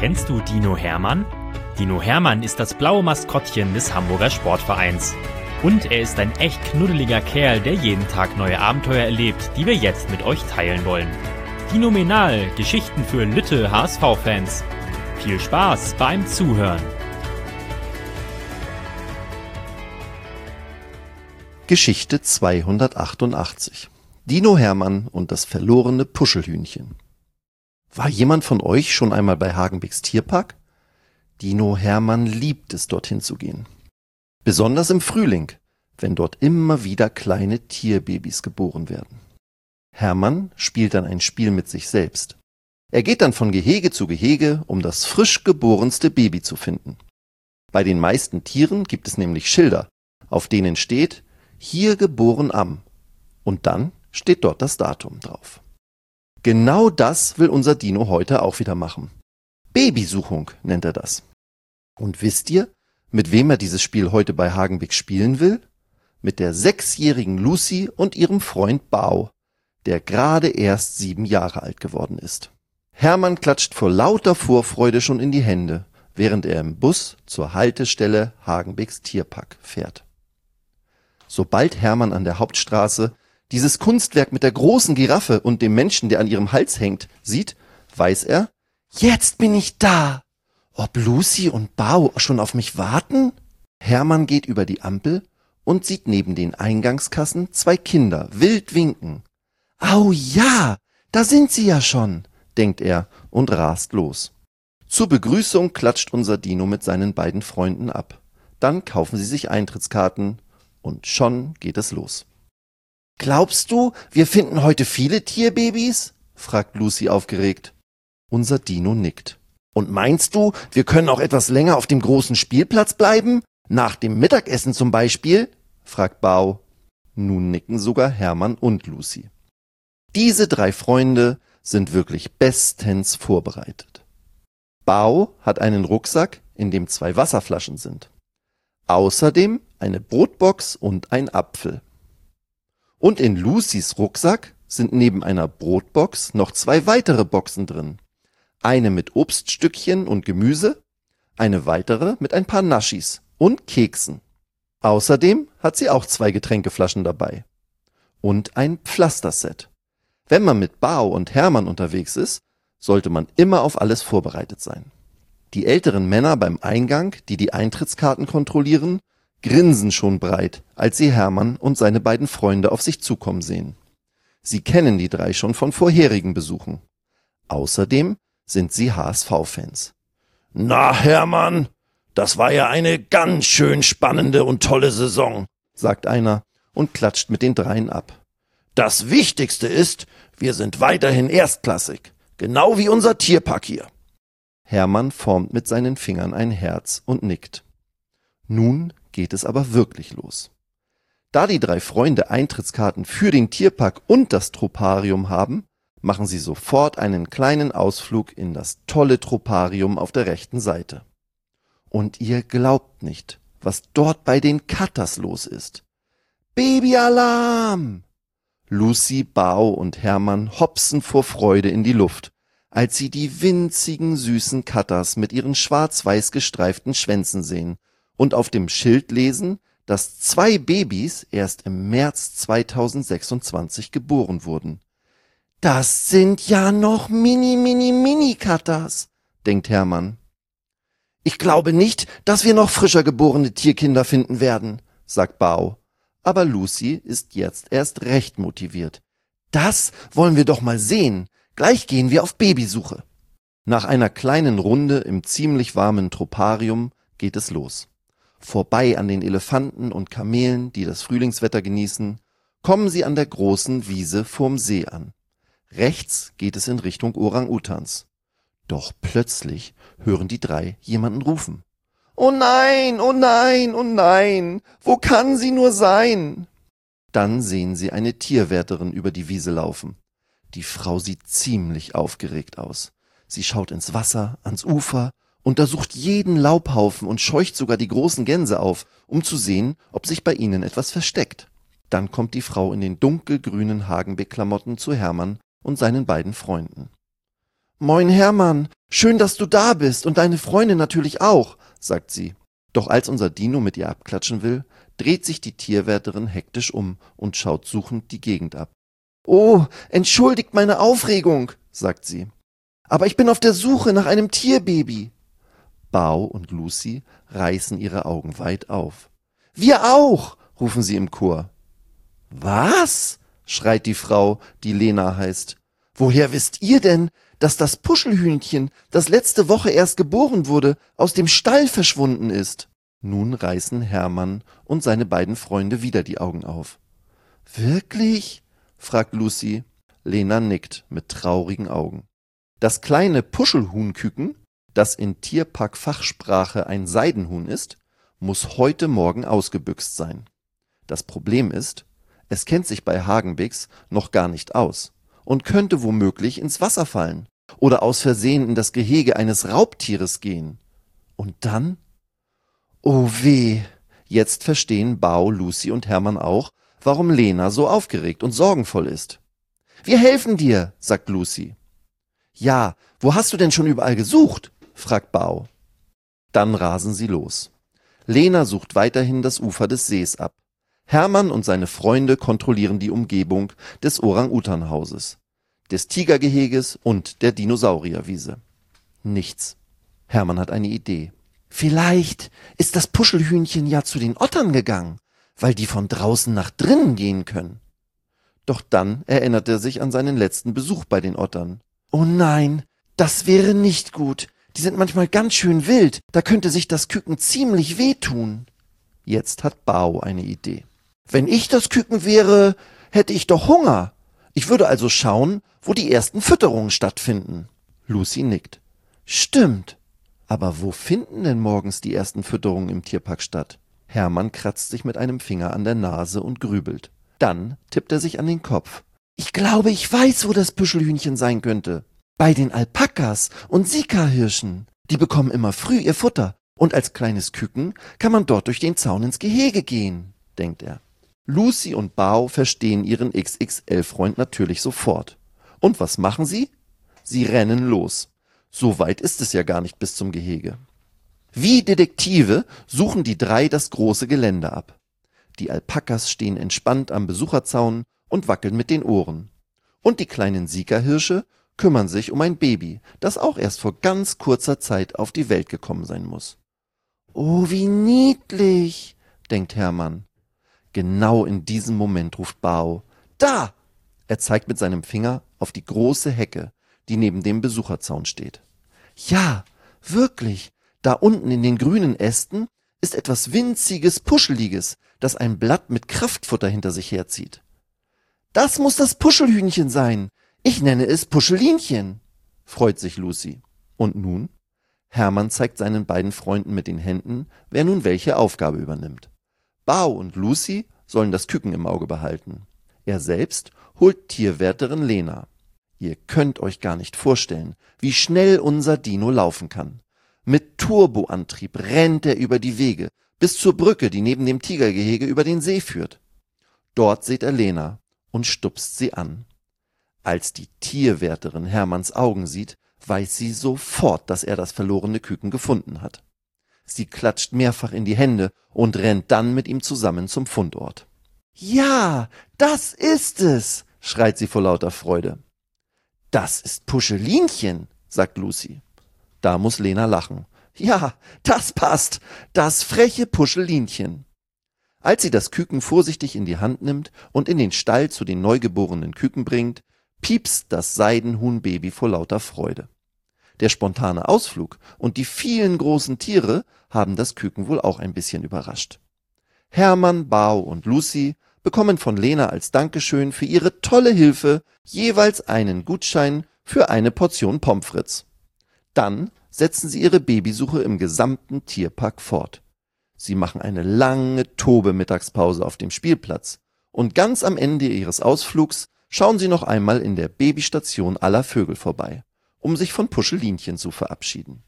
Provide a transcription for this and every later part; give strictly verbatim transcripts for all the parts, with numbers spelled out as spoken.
Kennst du Dino Hermann? Dino Hermann ist das blaue Maskottchen des Hamburger Sportvereins. Und er ist ein echt knuddeliger Kerl, der jeden Tag neue Abenteuer erlebt, die wir jetzt mit euch teilen wollen. Dinomenal, Geschichten für Lütte H S V-Fans. Viel Spaß beim Zuhören. Geschichte zweihundertachtundachtzig. Dino Hermann und das verlorene Puschelhühnchen. War jemand von euch schon einmal bei Hagenbecks Tierpark? Dino Hermann liebt es, dorthin zu gehen. Besonders im Frühling, wenn dort immer wieder kleine Tierbabys geboren werden. Hermann spielt dann ein Spiel mit sich selbst. Er geht dann von Gehege zu Gehege, um das frisch geborenste Baby zu finden. Bei den meisten Tieren gibt es nämlich Schilder, auf denen steht, hier geboren am. Und dann steht dort das Datum drauf. Genau das will unser Dino heute auch wieder machen. Babysuchung nennt er das. Und wisst ihr, mit wem er dieses Spiel heute bei Hagenbeck spielen will? Mit der sechsjährigen Lucy und ihrem Freund Bao, der gerade erst sieben Jahre alt geworden ist. Hermann klatscht vor lauter Vorfreude schon in die Hände, während er im Bus zur Haltestelle Hagenbecks Tierpark fährt. Sobald Hermann an der Hauptstraße dieses Kunstwerk mit der großen Giraffe und dem Menschen, der an ihrem Hals hängt, sieht, weiß er, jetzt bin ich da. Ob Lucy und Bao schon auf mich warten? Hermann geht über die Ampel und sieht neben den Eingangskassen zwei Kinder wild winken. Au ja, da sind sie ja schon, denkt er und rast los. Zur Begrüßung klatscht unser Dino mit seinen beiden Freunden ab. Dann kaufen sie sich Eintrittskarten und schon geht es los. Glaubst du, wir finden heute viele Tierbabys? Fragt Lucy aufgeregt. Unser Dino nickt. Und meinst du, wir können auch etwas länger auf dem großen Spielplatz bleiben? Nach dem Mittagessen zum Beispiel? Fragt Bao. Nun nicken sogar Hermann und Lucy. Diese drei Freunde sind wirklich bestens vorbereitet. Bao hat einen Rucksack, in dem zwei Wasserflaschen sind. Außerdem eine Brotbox und ein Apfel. Und in Lucys Rucksack sind neben einer Brotbox noch zwei weitere Boxen drin. Eine mit Obststückchen und Gemüse, eine weitere mit ein paar Naschis und Keksen. Außerdem hat sie auch zwei Getränkeflaschen dabei. Und ein Pflasterset. Wenn man mit Bao und Hermann unterwegs ist, sollte man immer auf alles vorbereitet sein. Die älteren Männer beim Eingang, die die Eintrittskarten kontrollieren, grinsen schon breit, als sie Hermann und seine beiden Freunde auf sich zukommen sehen. Sie kennen die drei schon von vorherigen Besuchen. Außerdem sind sie H S V-Fans. Na, Hermann, das war ja eine ganz schön spannende und tolle Saison, sagt einer und klatscht mit den dreien ab. Das Wichtigste ist, wir sind weiterhin erstklassig, genau wie unser Tierpark hier. Hermann formt mit seinen Fingern ein Herz und nickt. Nun geht es aber wirklich los. Da die drei Freunde Eintrittskarten für den Tierpark und das Troparium haben, machen sie sofort einen kleinen Ausflug in das tolle Troparium auf der rechten Seite. Und ihr glaubt nicht, was dort bei den Katters los ist. Babyalarm! Lucy, Bao und Hermann hopsen vor Freude in die Luft, als sie die winzigen süßen Katters mit ihren schwarz-weiß gestreiften Schwänzen sehen und auf dem Schild lesen, dass zwei Babys erst im März zweitausendsechsundzwanzig geboren wurden. Das sind ja noch Mini-Mini-Mini-Katters, denkt Hermann. Ich glaube nicht, dass wir noch frischer geborene Tierkinder finden werden, sagt Bao. Aber Lucy ist jetzt erst recht motiviert. Das wollen wir doch mal sehen. Gleich gehen wir auf Babysuche. Nach einer kleinen Runde im ziemlich warmen Troparium geht es los. Vorbei an den Elefanten und Kamelen, die das Frühlingswetter genießen, kommen sie an der großen Wiese vorm See an. Rechts geht es in Richtung Orang-Utans. Doch plötzlich hören die drei jemanden rufen. Oh nein, oh nein, oh nein, wo kann sie nur sein? Dann sehen sie eine Tierwärterin über die Wiese laufen. Die Frau sieht ziemlich aufgeregt aus. Sie schaut ins Wasser, ans Ufer, untersucht jeden Laubhaufen und scheucht sogar die großen Gänse auf, um zu sehen, ob sich bei ihnen etwas versteckt. Dann kommt die Frau in den dunkelgrünen Hagenbeck-Klamotten zu Hermann und seinen beiden Freunden. Moin Hermann, schön, dass du da bist und deine Freundin natürlich auch, sagt sie. Doch als unser Dino mit ihr abklatschen will, dreht sich die Tierwärterin hektisch um und schaut suchend die Gegend ab. Oh, entschuldigt meine Aufregung, sagt sie. Aber ich bin auf der Suche nach einem Tierbaby. Bao und Lucy reißen ihre Augen weit auf. Wir auch, rufen sie im Chor. Was? Schreit die Frau, die Lena heißt. Woher wisst ihr denn, dass das Puschelhühnchen, das letzte Woche erst geboren wurde, aus dem Stall verschwunden ist? Nun reißen Hermann und seine beiden Freunde wieder die Augen auf. Wirklich? Fragt Lucy. Lena nickt mit traurigen Augen. Das kleine Puschelhuhnküken, das in Tierpark-Fachsprache ein Seidenhuhn ist, muss heute Morgen ausgebüxt sein. Das Problem ist, es kennt sich bei Hagenbeeks noch gar nicht aus und könnte womöglich ins Wasser fallen oder aus Versehen in das Gehege eines Raubtieres gehen. Und dann? Oh weh! Jetzt verstehen Bao, Lucy und Hermann auch, warum Lena so aufgeregt und sorgenvoll ist. Wir helfen dir, sagt Lucy. Ja, wo hast du denn schon überall gesucht? Fragt Bao. Dann rasen sie los. Lena sucht weiterhin das Ufer des Sees ab. Hermann und seine Freunde kontrollieren die Umgebung des Orang-Utan-Hauses, des Tigergeheges und der Dinosaurierwiese. Nichts. Hermann hat eine Idee. Vielleicht ist das Puschelhühnchen ja zu den Ottern gegangen, weil die von draußen nach drinnen gehen können. Doch dann erinnert er sich an seinen letzten Besuch bei den Ottern. Oh nein, das wäre nicht gut. Die sind manchmal ganz schön wild. Da könnte sich das Küken ziemlich wehtun. Jetzt hat Bao eine Idee. Wenn ich das Küken wäre, hätte ich doch Hunger. Ich würde also schauen, wo die ersten Fütterungen stattfinden. Lucy nickt. Stimmt. Aber wo finden denn morgens die ersten Fütterungen im Tierpark statt? Hermann kratzt sich mit einem Finger an der Nase und grübelt. Dann tippt er sich an den Kopf. Ich glaube, ich weiß, wo das Puschelhühnchen sein könnte. Bei den Alpakas und Sika-Hirschen. Die bekommen immer früh ihr Futter. Und als kleines Küken kann man dort durch den Zaun ins Gehege gehen, denkt er. Lucy und Bao verstehen ihren X X L-Freund natürlich sofort. Und was machen sie? Sie rennen los. So weit ist es ja gar nicht bis zum Gehege. Wie Detektive suchen die drei das große Gelände ab. Die Alpakas stehen entspannt am Besucherzaun und wackeln mit den Ohren. Und die kleinen Sika-Hirsche kümmern sich um ein Baby, das auch erst vor ganz kurzer Zeit auf die Welt gekommen sein muss. Oh, wie niedlich, denkt Hermann. Genau in diesem Moment ruft Bao. Da! Er zeigt mit seinem Finger auf die große Hecke, die neben dem Besucherzaun steht. Ja, wirklich, da unten in den grünen Ästen ist etwas Winziges, Puscheliges, das ein Blatt mit Kraftfutter hinter sich herzieht. Das muss das Puschelhühnchen sein. Ich nenne es Puschelinchen, freut sich Lucy. Und nun? Hermann zeigt seinen beiden Freunden mit den Händen, wer nun welche Aufgabe übernimmt. Bao und Lucy sollen das Küken im Auge behalten. Er selbst holt Tierwärterin Lena. Ihr könnt euch gar nicht vorstellen, wie schnell unser Dino laufen kann. Mit Turboantrieb rennt er über die Wege, bis zur Brücke, die neben dem Tigergehege über den See führt. Dort sieht er Lena und stupst sie an. Als die Tierwärterin Hermanns Augen sieht, weiß sie sofort, dass er das verlorene Küken gefunden hat. Sie klatscht mehrfach in die Hände und rennt dann mit ihm zusammen zum Fundort. »Ja, das ist es«, schreit sie vor lauter Freude. »Das ist Puschelinchen«, sagt Lucy. Da muss Lena lachen. »Ja, das passt, das freche Puschelinchen.« Als sie das Küken vorsichtig in die Hand nimmt und in den Stall zu den neugeborenen Küken bringt, piepst das Seidenhuhnbaby vor lauter Freude. Der spontane Ausflug und die vielen großen Tiere haben das Küken wohl auch ein bisschen überrascht. Hermann, Bao und Lucy bekommen von Lena als Dankeschön für ihre tolle Hilfe jeweils einen Gutschein für eine Portion Pommes frites. Dann setzen sie ihre Babysuche im gesamten Tierpark fort. Sie machen eine lange Tobe-Mittagspause auf dem Spielplatz und ganz am Ende ihres Ausflugs schauen sie noch einmal in der Babystation aller Vögel vorbei, um sich von Puschelinchen zu verabschieden.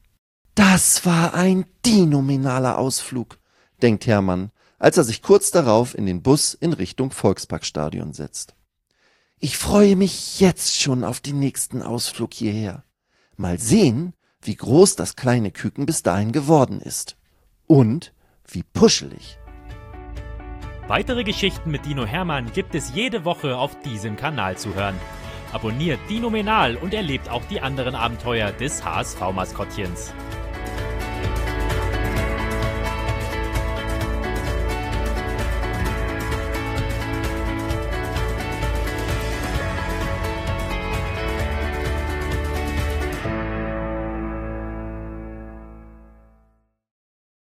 Das war ein dinominaler Ausflug, denkt Hermann, als er sich kurz darauf in den Bus in Richtung Volksparkstadion setzt. Ich freue mich jetzt schon auf den nächsten Ausflug hierher. Mal sehen, wie groß das kleine Küken bis dahin geworden ist. Und wie puschelig. Weitere Geschichten mit Dino Hermann gibt es jede Woche auf diesem Kanal zu hören. Abonniert Dinomenal und erlebt auch die anderen Abenteuer des H S V-Maskottchens.